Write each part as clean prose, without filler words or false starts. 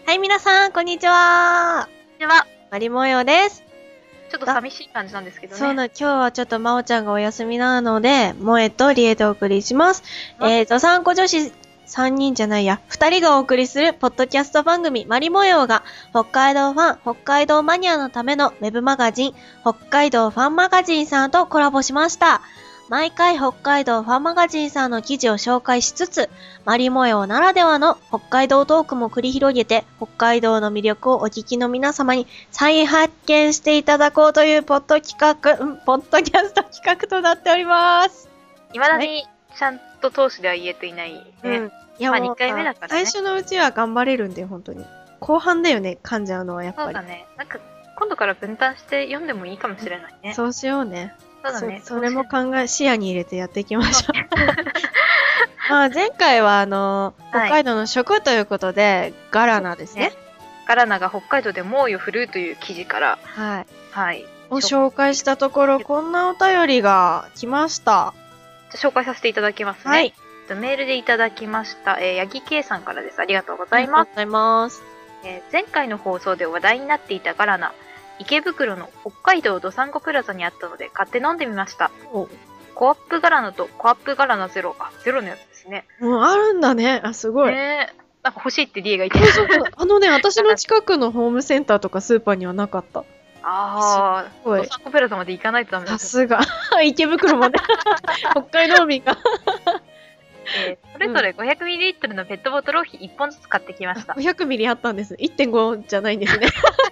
はい、皆さん、こんにちは。 では、 マリモヨです。 ちょっと寂しい感じなんですけどね。 そうな、今日はちょっとまおちゃんがお休みなので、萌えとリエでお送りします。参考女子3人じゃないや、2人がお送りするポッドキャスト番組マリモヨが、北海道ファン、北海道マニアのためのウェブマガジン、北海道ファンマガジンさんとコラボしました。毎回北海道ファンマガジンさんの記事を紹介しつつ、マリモヨならではの北海道トークも繰り広げて、北海道の魅力をお聞きの皆様に再発見していただこうというポッドキャスト企画となっております。 未だにちゃんと通しでは言えていないね。 うん。いや、 まあ2回目だからね。 最初のうちは頑張れるんで、本当に。後半だよね、噛んじゃうのはやっぱり。 そうだね。なんか、今度から分担して読んでもいいかもしれないね。 そうしようね。 そうだね。 それも視野に入れてやっていきましょう。まあ前回は北海道の食ということで、ガラナですね。 ガラナが北海道で猛威を振るうという記事から、 はい。 はい。 を紹介したところ、こんなお便りが来ました。 じゃ紹介させていただきますね。 はい。 メールでいただきました。八木圭さんからです。ありがとうございます。 ありがとうございます。 前回の放送で話題になっていたガラナ、池袋の北海道どさんこプラザにあったので買って飲んでみました。コアップガラナとコアップガラナゼロ。あ、ゼロのやつですね。 あるんだね。あ、すごい。 なんか欲しいってリエが言ってそう私の近くのホームセンターとかスーパーにはなかった。 ああ、どさんこプラザまで行かないとダメだ。 さすが。池袋まで。北海道民が。 それぞれ 500ml のペットボトルを1本ずつ買ってきました。 500ミリあったんです。1.5 じゃないんですね。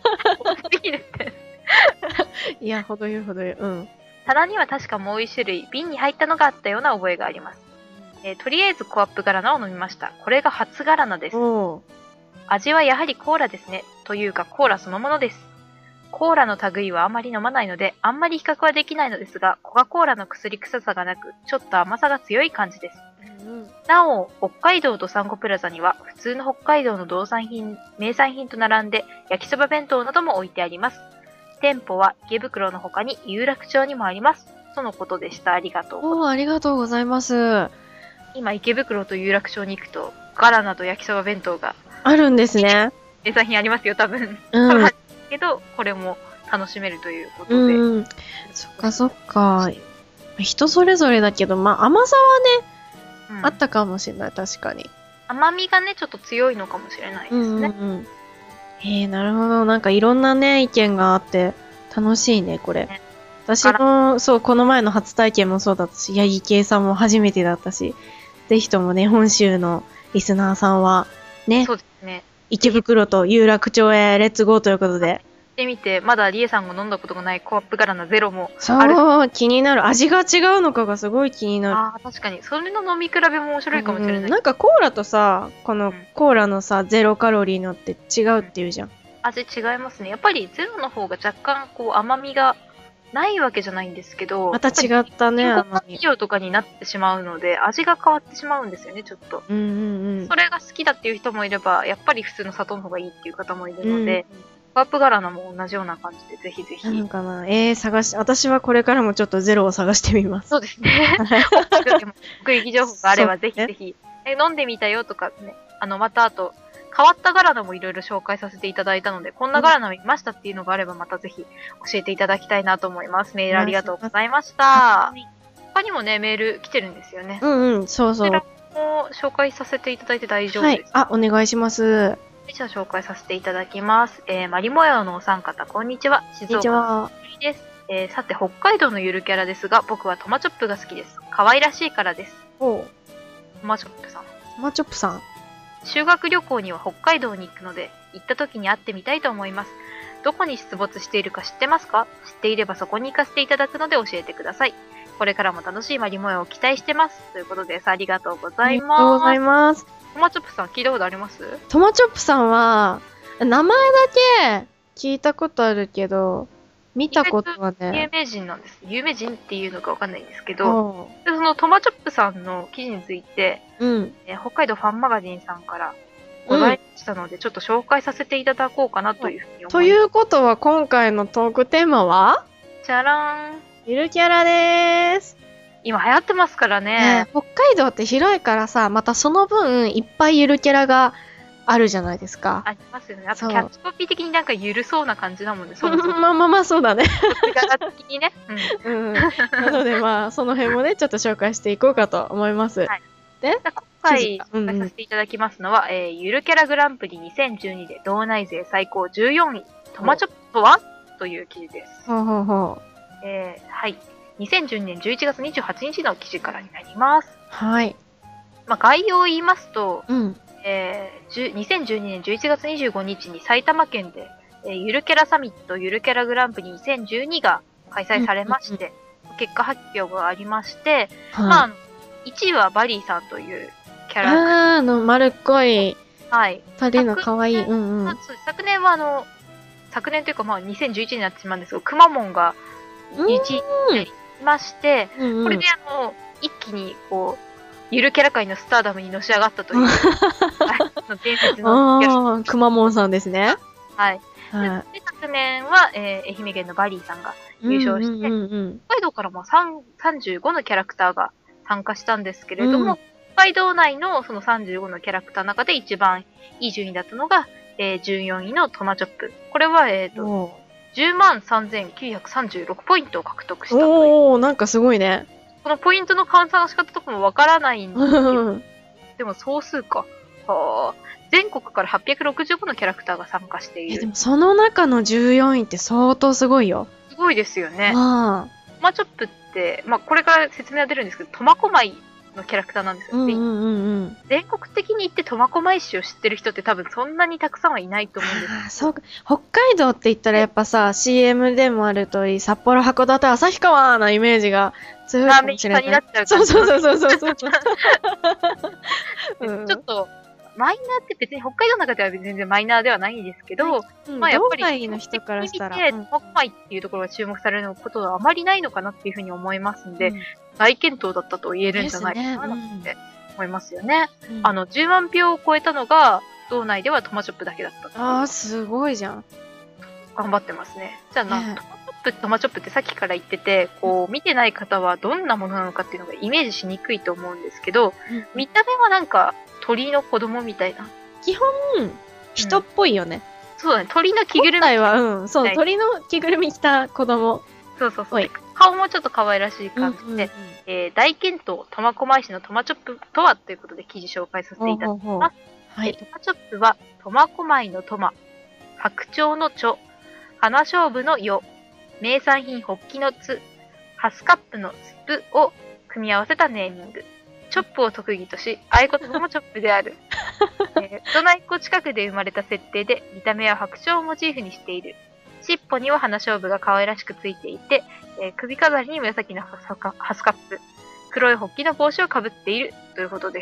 いや、ほどよいほどよい。うん。 棚には確かもう1種類、瓶に入ったのがあったような覚えがあります。とりあえずコアップガラナを飲みました。これが初ガラナです。味はやはりコーラですね。というかコーラそのものです。コーラの類はあまり飲まないので、あんまり比較はできないのですが、コカ・コーラの薬臭さがなく、ちょっと甘さが強い感じです。なお、北海道どさんこプラザには、普通の北海道の名産品と並んで、焼きそば弁当なども置いてあります。店舗は池袋の他に有楽町にもあります。とのことでした。ありがとう。 ありがとうございます。 今、池袋と有楽町に行くと、ガラナと焼きそば弁当があるんですね。 名産品ありますよ、多分。けど、これも楽しめるということで。 そっかそっか。人それぞれだけど、甘さはね、あったかもしれない、確かに。 甘みがね、ちょっと強いのかもしれないですね。 なるほど。なんかいろんなね、意見があって、楽しいね、これ。私の、この前の初体験もそうだったし、八木圭さんも初めてだったし、ぜひともね、本州のリスナーさんは、ね、 そうですね。 池袋と有楽町へレッツゴーということで。 行ってみて、まだリエさんが飲んだことがないコアップガラナゼロもある。そう、気になる。味が違うのかがすごい気になる。 ああ、確かに。それの飲み比べも面白いかもしれない。 なんかコーラとさ、このコーラのさ、ゼロカロリーのって違うっていうじゃん。 味違いますね。やっぱりゼロの方が若干こう甘みがないわけじゃないんですけど、 また違ったね、 甘み。企業とかになってしまうので、味が変わってしまうんですよね、ちょっと。それが好きだっていう人もいれば、やっぱり普通の砂糖の方がいいっていう方もいるので、コアップガラナも同じような感じで、ぜひぜひ。 なんかな、私はこれからもちょっとゼロを探してみます。 そうですね。目撃情報があれば、ぜひぜひ。飲んでみたよとかね、またあと、変わったガラナもいろいろ紹介させていただいたので、こんなガラナ見ましたっていうのがあれば、またぜひ教えていただきたいなと思います。メールありがとうございました。他にもね、メール来てるんですよね。 そうそう。こちらも紹介させていただいて大丈夫ですか？ お願いします。 じゃあ紹介させていただきます。マリモヤのお三方、こんにちは。静岡です。さて、北海道のゆるキャラですが、僕はトマチョップが好きです。可愛らしいからです。トマチョップさん。 トマチョップさん。 修学旅行には北海道に行くので、行った時に会ってみたいと思います。どこに出没しているか知ってますか？知っていればそこに行かせていただくので教えてください。これからも楽しいマリモヤを期待してます。ということです。ありがとうございます。ありがとうございます。トマチョップさん聞いたことあります？ トマチョップさんは、名前だけ聞いたことあるけど、見たことはね。 有名人なんです。有名人っていうのかわかんないんですけど、そのトマチョップさんの記事について、北海道ファンマガジンさんからございましたので、ちょっと紹介させていただこうかなというふうに思います。 ということは今回のトークテーマはじゃらーん。 ゆるキャラでーす。 今流行ってますからね。 北海道って広いからさ、またその分いっぱいゆるキャラがあるじゃないですか。 ありますよね。あとキャッチコピー的になんか緩そうな感じだもんね。そもそも。 まあまあまあ、そうだね。 柄的にね。 うん。なのでまあ、その辺もね、ちょっと紹介していこうかと思います。 はい、 で、 今回紹介させていただきますのは、ゆるキャラグランプリ2012で道内勢最高14位、トマチョップとはという記事です。 ほうほうほう。 はい。2012年11月28日の記事からになります。 はい。 まあ、概要を言いますと、 うん。 2012年11月25日に埼玉県で、ゆるキャラサミットゆるキャラグランプリ2012が開催されまして、結果発表がありまして、 はい、 まあ、1位はバリーさんというキャラ。 丸っこい。 はい。 タデの可愛い。うんうん。 昨年は昨年というかまあ2011年になってしまうんですけど、くまモンが1位にいまして、これで一気にこう、ゆるキャラ界のスターダムにのし上がったという、伝説のくまモンさんですね。 はい。で、昨年は、愛媛県のバリーさんが優勝して、北海道からも35のキャラクターが参加したんですけれども、北海道内のその35のキャラクターの中で一番いい順位だったのが、14位のトマチョップ。これは、103,936ポイントを獲得したという。 おー、なんかすごいね。 このポイントの換算の仕方とかもわからないんですけど、でも総数か。はあ。全国から865のキャラクターが参加している。 でもその中の14位って相当すごいよ。 すごいですよね。トマチョップって、まあこれから説明は出るんですけど、苫小牧のキャラクターなんですよ。全国的に言って苫小牧市を知ってる人って多分そんなにたくさんはいないと思うんです。 そうか。北海道って言ったらやっぱさ、CM でもある通り、札幌、函館、旭川なイメージが強いかもしれない。 ラーメン屋になっちゃうから。 そう。 ちょっと、マイナーって別に北海道の中では全然マイナーではないんですけど、まあやっぱり、 道外の人からしたら、 苫小牧っていうところが注目されることはあまりないのかなっていうふうに思いますんで、大健闘だったと言えるんじゃないかなって思いますよね。10万票を超えたのが、道内ではトマチョップだけだった。 すごいじゃん。 頑張ってますね。じゃあトマチョップってさっきから言ってて、こう、見てない方はどんなものなのかっていうのがイメージしにくいと思うんですけど、見た目はなんか鳥の子供みたいな。 基本、人っぽいよね。 そうだね。鳥の着ぐるみ。 鳥の着ぐるみ着た子供。 そう。顔もちょっと可愛らしい感じで、大健闘、苫小牧市のトマチョップとはということで記事紹介させていただきます。トマチョップは、苫小牧のトマ、白鳥の蝶、花勝負のよ、名産品ホッキのつ、ハスカップのスプを組み合わせたネーミング。チョップを特技とし、合言葉もチョップである。人の一個近くで生まれた設定で、見た目は白鳥をモチーフにしている。尻尾には花勝負が可愛らしくついていて、首飾りに紫のハスカップ、黒いホッキの帽子をかぶっているということです。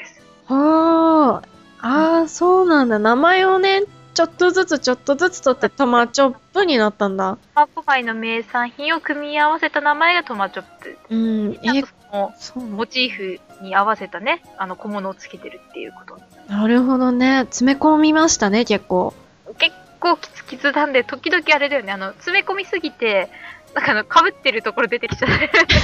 そうなんだ。名前をね、ちょっとずつ取ってトマチョップになったんだ。 苫小牧の名産品を組み合わせた名前がトマチョップ。モチーフに合わせたね、小物をつけてるっていうこと。 なるほどね。詰め込みましたね、結構キツなんで、時々あれだよね、詰め込みすぎて、なんか被ってるところ出てきちゃう。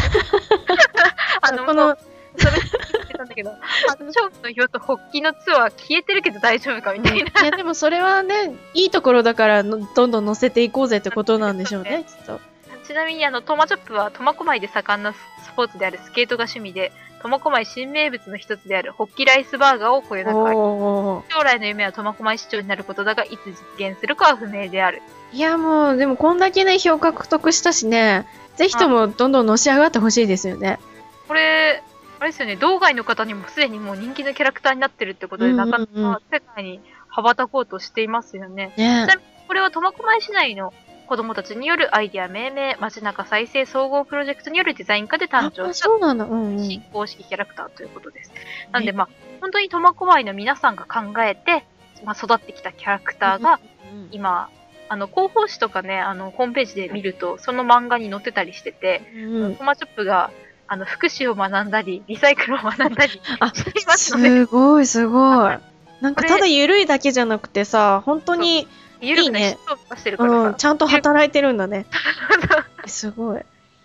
それ言ってたんだけど、勝負の表とホッキのツは消えてるけど大丈夫かみたいな。 いや、でもそれはね、いいところだからどんどん乗せていこうぜってことなんでしょうね、きっと。 ちなみにトマチョップは苫小牧で盛んなスポーツであるスケートが趣味で、苫小牧新名物の一つであるホッキライスバーガーをこよなく愛将来の夢は苫小牧市長になることだが、いつ実現するかは不明である。 いや、もう、でもこんだけね、票獲得したしね、ぜひともどんどんのし上がってほしいですよね。 これ、あれですよね、道外の方にもすでにもう人気のキャラクターになってるってことで、なかなか世界に羽ばたこうとしていますよね。ちなみに、これは苫小牧市内の子供たちによるアイディア命名、街中再生総合プロジェクトによるデザイン化で誕生した新公式キャラクターということです。なんで、本当に苫小牧の皆さんが考えて、育ってきたキャラクターが、今、広報誌とかね、ホームページで見ると、その漫画に載ってたりしてて、トマチョップが、福祉を学んだり、リサイクルを学んだりしていますので。 すごい。なんかただ緩いだけじゃなくてさ、本当にいいね。 してるからちゃんと働いてるんだね。すごい。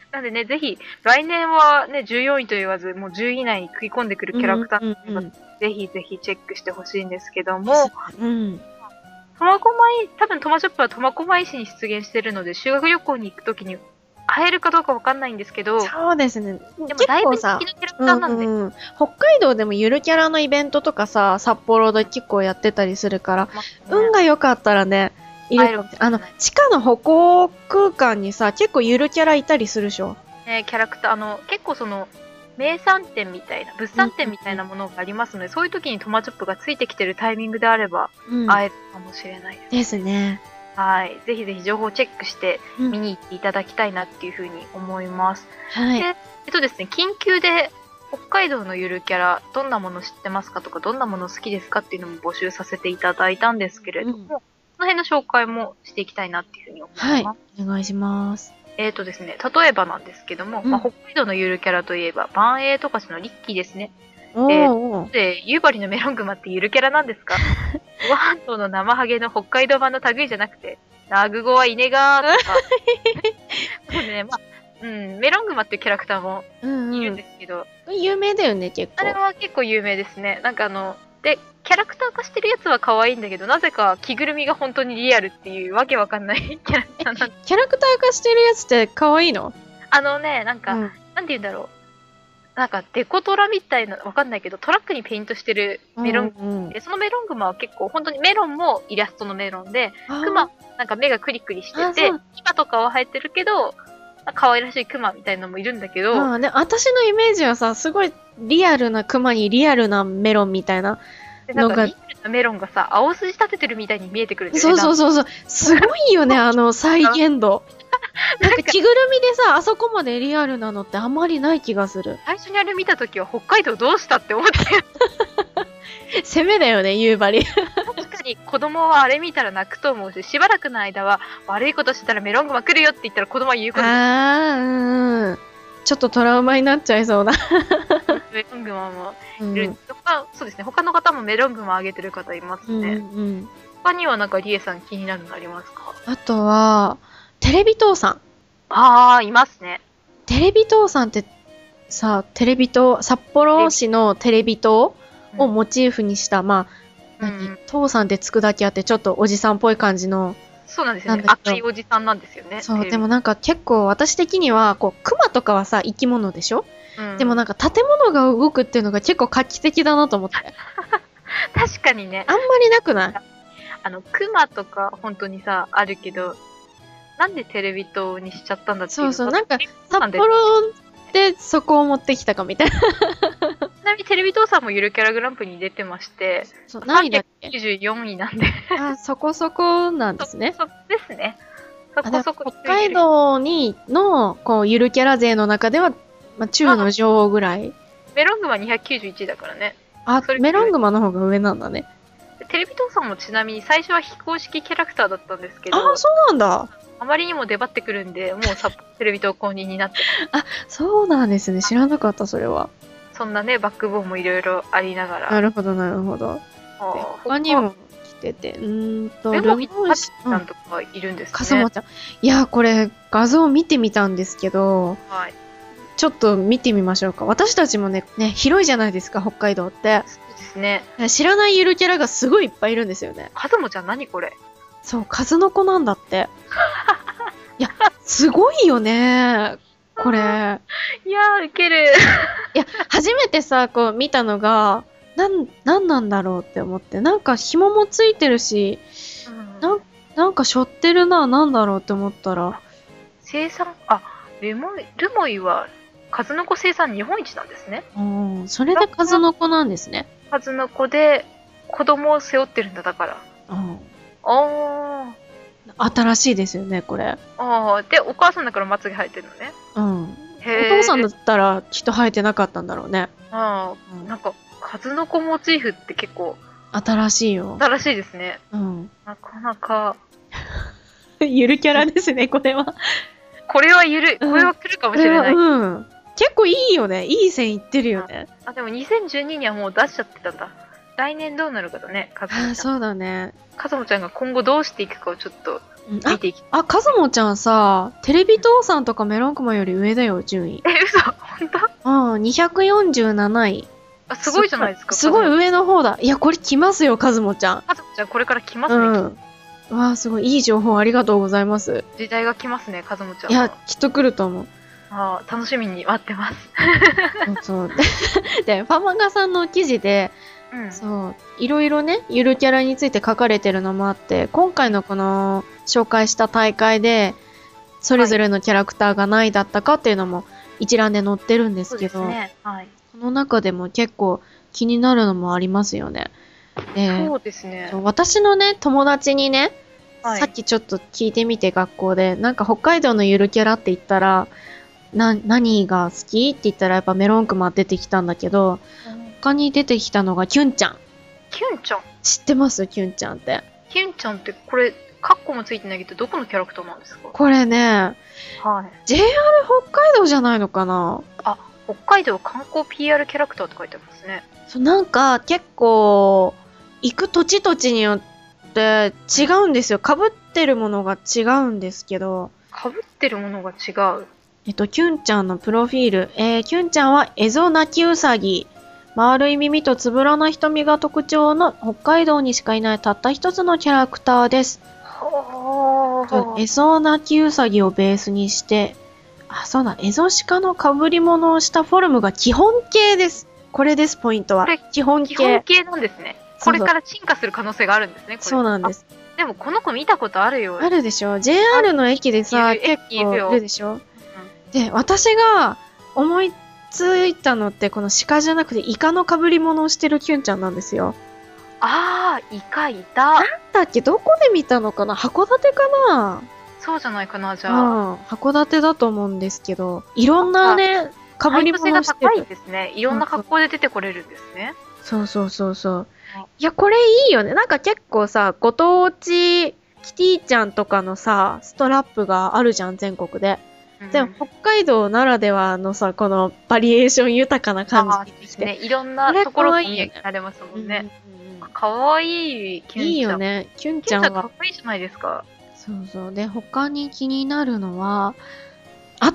なんでね、ぜひ、来年はね、14位と言わず、もう10位以内に食い込んでくるキャラクター、ぜひぜひチェックしてほしいんですけども、苫小牧、多分トマショップは苫小牧市に出現してるので、修学旅行に行くときに会えるかどうかわかんないんですけど、 そうですね。 でもだいぶ人気のキャラクターなんで、 北海道でもゆるキャラのイベントとかさ、札幌で結構やってたりするから、運が良かったらね、いる地下の歩行空間にさ、結構ゆるキャラいたりするでしょ。 ね、キャラクター、結構その、名産店みたいな、物産展みたいなものがありますので、そういう時にトマチョップがついてきてるタイミングであれば、会えるかもしれないです。 ですね。 はい。ぜひぜひ情報をチェックして見に行っていただきたいなっていうふうに思います。 はい。 で、ですね、緊急で北海道のゆるキャラ、どんなもの知ってますかとか、どんなもの好きですかっていうのも募集させていただいたんですけれども、その辺の紹介もしていきたいなっていうふうに思います。はい。 お願いします。 ですね、例えばなんですけども、北海道のゆるキャラといえば、万栄十勝のリッキーですね。夕張のメロングマってゆるキャラなんですか？ご半島の生ハゲの北海道版の類じゃなくて、ラグゴはイネガーとか。そうね、メロングマっていうキャラクターもいるんですけど。 有名だよね、結構。 あれは結構有名ですね。なんかで、キャラクター化してるやつは可愛いんだけど、なぜか着ぐるみが本当にリアルっていうわけわかんないキャラクターなんで。 キャラクター化してるやつって可愛いの？ なんか、なんて言うんだろう。なんかデコトラみたいな、わかんないけど、トラックにペイントしてるメロングマで、そのメロングマは結構本当にメロンもイラストのメロンで、クマ、なんか目がクリクリしてて、牙とかは生えてるけど、可愛らしいクマみたいなのもいるんだけど。 私のイメージはさ、すごいリアルなクマにリアルなメロンみたいなのが。 リアルなメロンがさ、青筋立ててるみたいに見えてくるんだよね。そう。すごいよね、再現度。なんか着ぐるみでさ、あそこまでリアルなのってあんまりない気がする。 最初にあれ見たときは北海道どうしたって思ったよ。 攻めだよね、夕張。 確かに子供はあれ見たら泣くと思うし、しばらくの間は悪いことしてたらメロングマ来るよって言ったら子供は言うことちょっとトラウマになっちゃいそうな。 メロングマもいる。そうですね、他の方もメロングマあげてる方いますね。他にはなんかリエさん気になるのありますか？ あとは、テレビ塔さん。いますね。 テレビ塔さんってさ、札幌市のテレビ塔をモチーフにした、塔さんってつくだけあって、ちょっとおじさんっぽい感じの。 そうなんですよね。赤いおじさんなんですよね。 そう、でもなんか結構私的には、熊とかはさ、生き物でしょ？でもなんか建物が動くっていうのが結構画期的だなと思って。 確かにね。 あんまりなくない？ 熊とか本当にさ、あるけど、なんでテレビ塔にしちゃったんだっていう。 そう、なんか、札幌でそこを持ってきたかみたいな。ちなみにテレビ塔さんもゆるキャラグランプリに出てまして、 何位だっけ ？94位なんで。 そこそこなんですね。 そうですね。そこそこ。 北海道の、ゆるキャラ勢の中では、中の女王ぐらい。 メロングマ291だからね。 メロングマの方が上なんだね。 テレビ塔さんもちなみに最初は非公式キャラクターだったんですけど。 そうなんだ。 あまりにも出張ってくるんで、もうテレビ塔公認になってそうなんですね。知らなかった、それは。 そんなね、バックボーンもいろいろありながら。 なるほど。他にも来てて、 ルモシさんとかいるんですね。 かさまちゃん。いや、これ、画像見てみたんですけど、ちょっと見てみましょうか。私たちもね、広いじゃないですか、北海道って。 そうですね。 知らないゆるキャラがすごいいっぱいいるんですよね。 かずもちゃん何これ？ そう、数の子なんだって。いや、すごいよね、これ。いやウケる。 いや、初めてさ、見たのが、なんなんだろうって思って。なんか紐もついてるし、なんか背負ってるな、なんだろうって思ったら。 ルモイは、数の子生産日本一なんですね。 それで数の子なんですね。 数の子で、子供を背負ってるんだ、だから。 新しいですよね、これ。 で、お母さんだからまつげ生えてるのね。 お父さんだったらきっと生えてなかったんだろうね。 なんか、数の子モチーフって結構、 新しいよ。 新しいですね。なかなか。 ゆるキャラですね、これは。 これは来るかもしれない。 結構いいよね。いい線いってるよね。 でも2012にはもう出しちゃってたんだ。来年どうなるかだね、かずもちゃん。 そうだね。 かずもちゃんが今後どうしていくかをちょっと見ていきあ、かずもちゃんさ、テレビ父さんとかメロンクマより上だよ、順位。 嘘本当？ うん、247位。 あ、すごいじゃないですか。 すごい上の方だ。いや、これ来ますよ、かずもちゃん。 かずもちゃんこれから来ますね。 うん。わあ、すごい。いい情報ありがとうございます。 時代が来ますね、かずもちゃん。 いや、きっと来ると思う。 ああ、楽しみに待ってます。 そう。で、ファマガさんの記事で、そう、いろいろね、ゆるキャラについて書かれてるのもあって、今回のこの紹介した大会で、それぞれのキャラクターが何位だったかっていうのも一覧で載ってるんですけど、 そうですね。はい。 この中でも結構気になるのもありますよね。 そうですね。 私のね、友達にね、 はい、 さっきちょっと聞いてみて学校で、なんか北海道のゆるキャラって言ったら、何が好きって言ったらやっぱメロンクマ出てきたんだけど、他に出てきたのがキュンちゃん。 キュンちゃん知ってますキュンちゃんって。 キュンちゃんってこれ、カッコもついてないけど、どこのキャラクターなんですか？ これね、 はい。 JR 北海道じゃないのかな？ あ、北海道観光 PR キャラクターって書いてありますね。 そう、なんか結構、行く土地土地によって違うんですよ。被ってるものが違うんですけど。 被ってるものが違う。 キュンちゃんのプロフィール。キュンちゃんはエゾナキウサギ。丸い耳とつぶらな瞳が特徴の北海道にしかいないたった一つのキャラクターです。エゾナキウサギをベースにして、あ、そうだ、エゾシカの被り物をしたフォルムが基本形です。これです、ポイントは。 これ、 基本形。 基本形なんですね。これから進化する可能性があるんですね、これ。 そうなんです。 でも、この子見たことあるよ。 あるでしょ？ JR の駅でさ、結構いるでしょ？で、私が思いついたのって、この鹿じゃなくてイカの被り物をしてるキュンちゃんなんですよ。 あー、イカいた。 なんだっけ、どこで見たのかな？函館かな？ そうじゃないかな、じゃあ。 うん、函館だと思うんですけど、いろんなね、被り物をしてる。 配当性が高いですね。いろんな格好で出てこれるんですね。 そうそうそうそう。いや、これいいよね。なんか結構さ、ご当地キティちゃんとかのさ、ストラップがあるじゃん、全国で。でも、北海道ならではのさ、このバリエーション豊かな感じですね。いろんなところになれますもんね。かわいい、キュンちゃん。 いいよね。キュンちゃんは。 かわいいじゃないですか。 そうそう。で、他に気になるのは、あった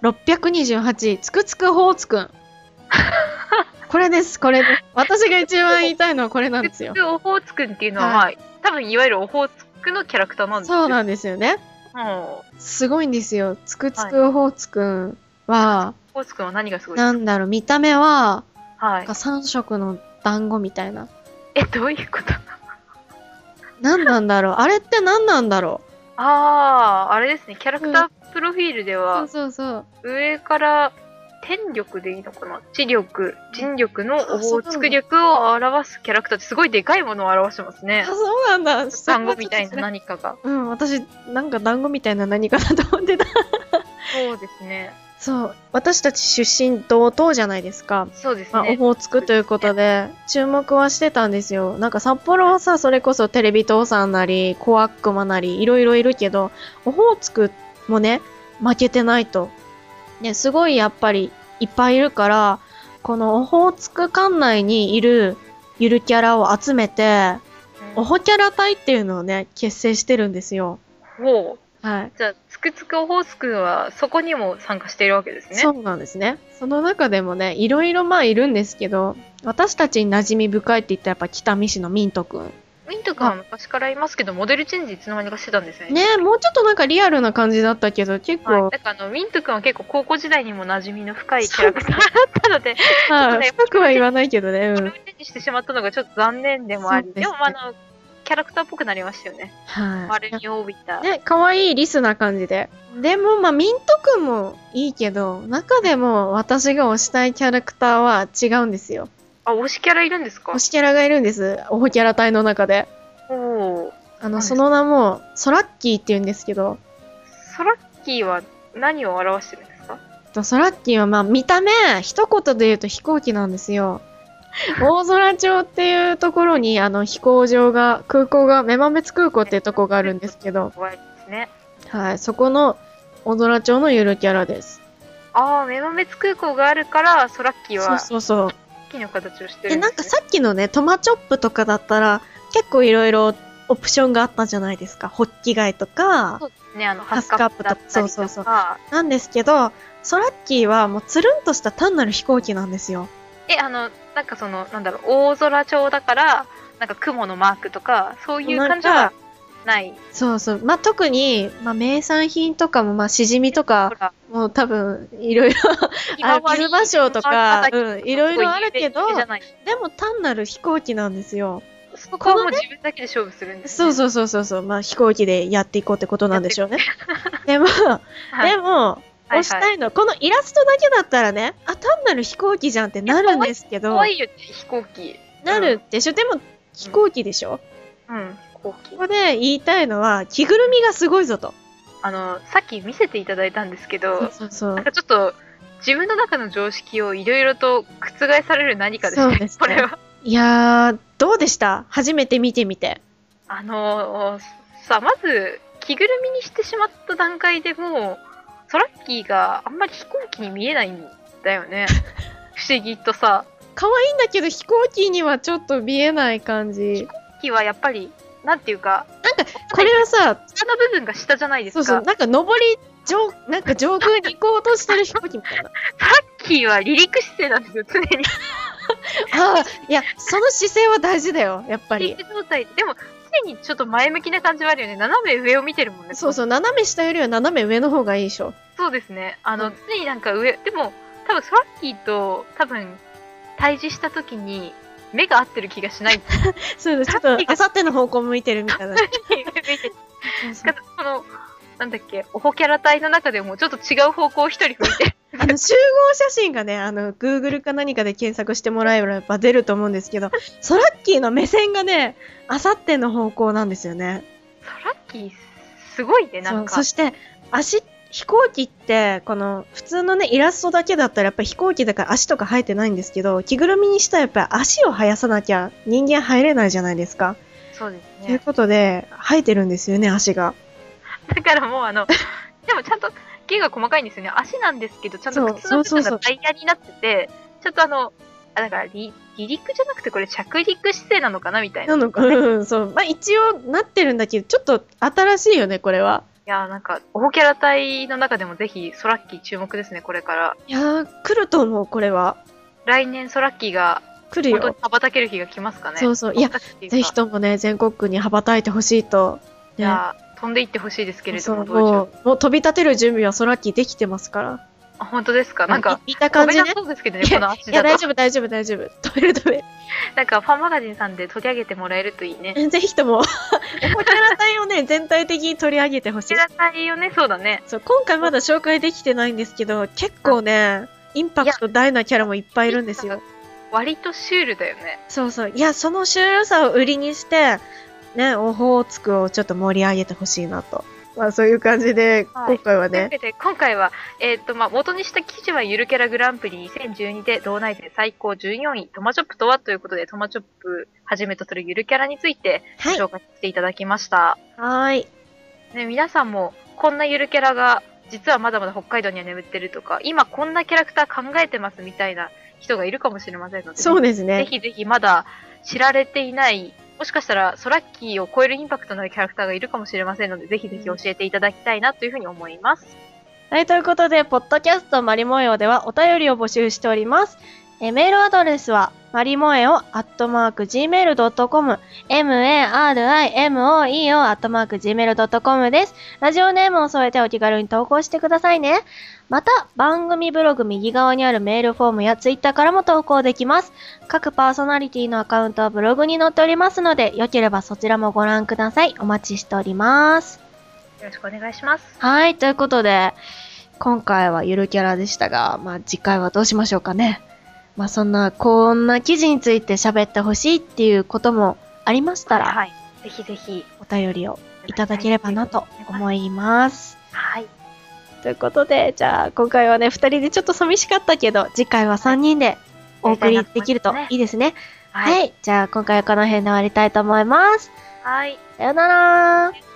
!628 位、つくつくほうつくん。これです、これです。私が一番言いたいのはこれなんですよ。 つくつくおほうつくんっていうのは、まあ、多分いわゆるおほうつくのキャラクターなんですよ。 そうなんですよね。すごいんですよ。つくつくおほうつくんは、 おほうつくんは何がすごいですか？なんだろう、見た目は、 はい。 3色の団子みたいな。 どういうこと？ 何なんだろう、あれって何なんだろう。 あれですね。キャラクタープロフィールでは、 そうそうそう。 上から天力でいいのかな？地力、人力のオホーツク力を表すキャラクターってすごいでかいものを表してますね。 あ、そうなんだ。 団子みたいな何かが。 うん、私、なんか団子みたいな何かだと思ってた。 そうですね。 そう。私たち出身同等じゃないですか。 そうですね。 オホーツクということで、注目はしてたんですよ。なんか札幌はさ、それこそテレビ父さんなり、コアックマなり、いろいろいるけど、オホーツクもね、負けてないと。ね、すごいやっぱりいっぱいいるから、このオホーツク管内にいるゆるキャラを集めて、オホキャラ隊っていうのをね、結成してるんですよ。 ほう。 はい。 じゃあ、つくつくオホーツクはそこにも参加しているわけですね。 そうなんですね。その中でもね、いろいろまあいるんですけど、私たちに馴染み深いって言ったらやっぱ北見市のミントくん。 ミントくんは昔からいますけど、モデルチェンジいつの間にかしてたんですよね。 ね、もうちょっとなんかリアルな感じだったけど、結構。 なんかミントくんは結構高校時代にも馴染みの深いキャラクターだったので、 はい、深くは言わないけどね。 モデルチェンジしてしまったのがちょっと残念でもあり、でもキャラクターっぽくなりましたよね。 はい。 丸に帯びた。 ね、可愛いリスな感じで。でも、まあ、ミントくんもいいけど、中でも私が推したいキャラクターは違うんですよ。 あ、推しキャラいるんですか？ 推しキャラがいるんです。オホキャラ隊の中で。その名も、ソラッキーって言うんですけど。 ソラッキーは何を表してるんですか？ ソラッキーはまあ、見た目、一言で言うと飛行機なんですよ。大空町っていうところに、飛行場が、空港が、女満別空港っていうところがあるんですけど。 怖いですね。 はい、そこの、大空町のゆるキャラです。 女満別空港があるから、ソラッキーは、 そう。 木の形をしてるんですね。 なんかさっきのね、トマチョップとかだったら、結構いろいろオプションがあったじゃないですか。ホッキ貝とか、 そうですね、 ハスカップとか、そうそうそう。 か。 なんですけど、ソラッキーはもうつるんとした単なる飛行機なんですよ。 なんかなんだろう、大空調だから、なんか雲のマークとか、そういう感じはない。 そうそう。まあ、特に、まあ、名産品とかも、まあ、しじみとか、もう多分、いろいろ、水芭蕉とか、いろいろあるけど、でも単なる飛行機なんですよ。 そこはもう自分だけで勝負するんです、 ね。そうそう。まあ、飛行機でやっていこうってことなんでしょうね。でも、押したいの、このイラストだけだったらね、単なる飛行機じゃんってなるんですけど。 かわいいよね、飛行機。 なるでしょ、でも、飛行機でしょ、ここで言いたいのは、着ぐるみがすごいぞと。 さっき見せていただいたんですけど、 そう。 なんかちょっと、自分の中の常識をいろいろと覆される何かですね、これは。 いやー、どうでした？初めて見てみて。 まず、着ぐるみにしてしまった段階でもう、ソラッキーがあんまり飛行機に見えないんだよね。不思議とさ。 可愛いんだけど飛行機にはちょっと見えない感じ。 飛行機はやっぱり、なんていうか、 なんか、これはさ、 下の部分が下じゃないですか。 そう、なんかなんか上空に行こうとしてる飛行機みたいな。 ソラッキーは離陸姿勢なんですよ、常に。 いや、その姿勢は大事だよ、やっぱり。 状態でも、常にちょっと前向きな感じはあるよね。斜め上を見てるもんね。 そう、斜め下よりは斜め上の方がいいでしょ。 そうですね。常になんか上、でも、多分ソラッキーと、対峙した時に、目が合ってる気がしない。 そうです。ちょっと、あさっての方向向いてるみたいな。 なんだっけ、オホキャラ隊の中でもちょっと違う方向を一人向いてる。 集合写真がね、Google か何かで検索してもらえば出ると思うんですけど、ソラッキーの目線がね、あさっての方向なんですよね。 ソラッキー、すごいね、なんか。 そして、飛行機って、普通のね、イラストだけだったらやっぱり飛行機だから足とか生えてないんですけど、着ぐるみにしたらやっぱり足を生やさなきゃ人間入れないじゃないですか。 そうですね。 ということで、生えてるんですよね、足が。 だからもうでもちゃんと毛が細かいんですよね。足なんですけど、ちゃんと靴の部分がタイヤになってて、ちょっとだから離陸じゃなくてこれ着陸姿勢なのかなみたいな。 なのか、そう。まあ一応なってるんだけど、ちょっと新しいよね、これは。 いやーなんか、オホキャラ隊の中でもぜひソラッキー注目ですね、これから。 いやー、来ると思う、これは。 来年ソラッキーが、 来るよ。 本当に羽ばたける日が来ますかね。 そう。いや、ぜひともね、全国区に羽ばたいてほしいと。 いや飛んでいってほしいですけれども、 もう飛び立てる準備はソラッキーできてますから。 あ、本当ですか？なんか、 見た感じね。 そうですけどね、この足だと。 いや、大丈夫。飛べる。 なんか、ファンマガジンさんで取り上げてもらえるといいね。 ぜひとも、オホキャラ隊をね、全体的に取り上げてほしい。 オホキャラ隊をね、そうだね。 そう、今回まだ紹介できてないんですけど、結構ね、インパクト大なキャラもいっぱいいるんですよ。 割とシュールだよね。 そう。いや、そのシュールさを売りにして、ね、オホーツクをちょっと盛り上げてほしいなと。まあそういう感じで、今回はね。というわけで、今回は、元にした記事はゆるキャラグランプリ2012で同内定最高14位、トマチョップとはということで、トマチョップはじめとするゆるキャラについてご紹介していただきました。 はい。 ね、皆さんもこんなゆるキャラが実はまだまだ北海道には眠ってるとか、今こんなキャラクター考えてますみたいな人がいるかもしれませんので、 そうですね。 ぜひぜひまだ知られていない、もしかしたらソラッキーを超えるインパクトのあるキャラクターがいるかもしれませんので、ぜひぜひ教えていただきたいなというふうに思います。 はい、ということで、ポッドキャストマリモエオではお便りを募集しております。メールアドレスは、マリモエオ@gmail.com、marimoeo@gmail.com です。ラジオネームを添えてお気軽に投稿してくださいね。また、番組ブログ右側にあるメールフォームやツイッターからも投稿できます。各パーソナリティのアカウントはブログに載っておりますので、よければそちらもご覧ください。お待ちしております。 よろしくお願いします。 はい、ということで、今回はゆるキャラでしたが、まあ次回はどうしましょうかね。まあこんな記事について喋ってほしいっていうこともありましたら、 はい、ぜひぜひお便りをいただければなと思います。 はい。 ということで、じゃあ今回はね、2人でちょっと寂しかったけど、次回は3人でお送りできるといいですね。はい。じゃあ今回はこの辺で終わりたいと思います。 はい。 さよなら。